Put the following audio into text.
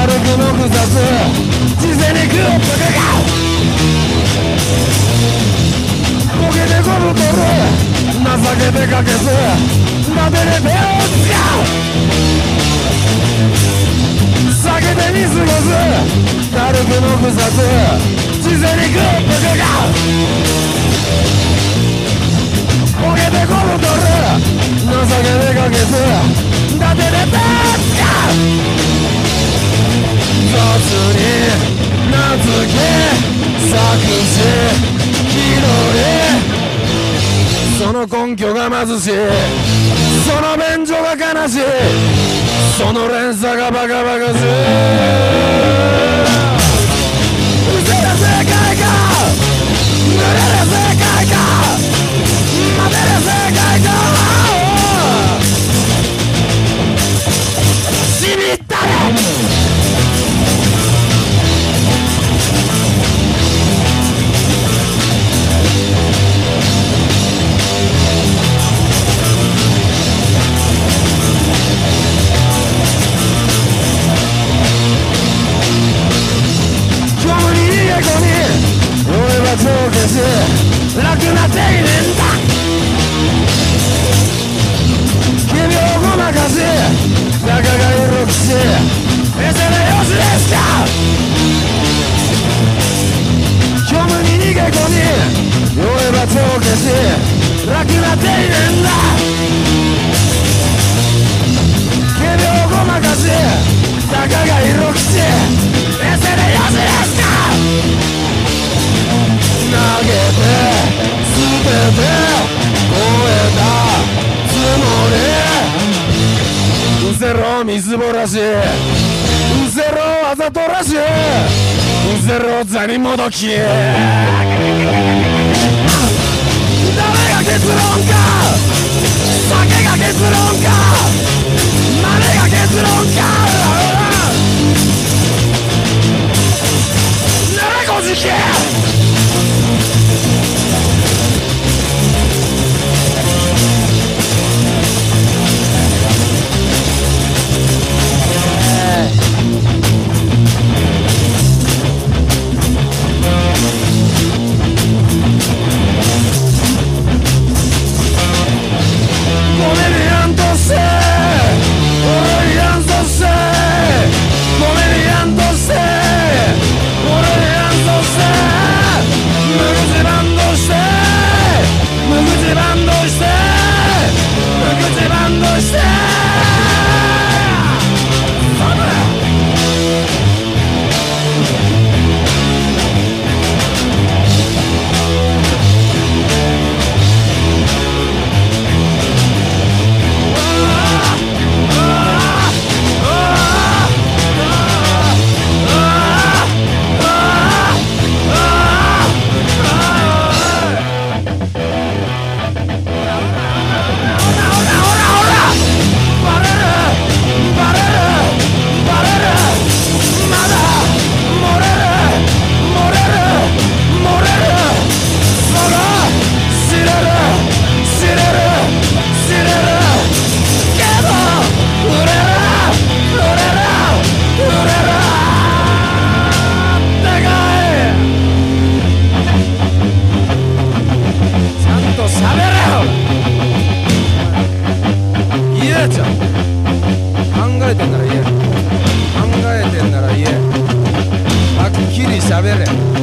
軽くも複雑事前に食うバカがボケてこぶとる情けてかけずなでれ手を使う避けて見過ごす軽くも複雑事前に食うバカがボケてこぶとる情けてかけずなでれ手を使う雑に名付け作詞気取りその根拠が貧しいその免除が悲しいその連鎖がバカバカしい嘘が正解か濡れる正解か待てる正解かしみったれ楽な定年だ君をごまかし仲が色くしエセでよしですか虚無に逃げ込み酔えば帳消し楽な定年だ君をごまかし仲が色くしエセでよしですか投げて捨てて超えたつもりうせろみずぼらしうせろあざとらしうせろ座にもどき誰が結論か酒が結論かマネが結論かならこじけ考えてんなら言えはっきり喋れ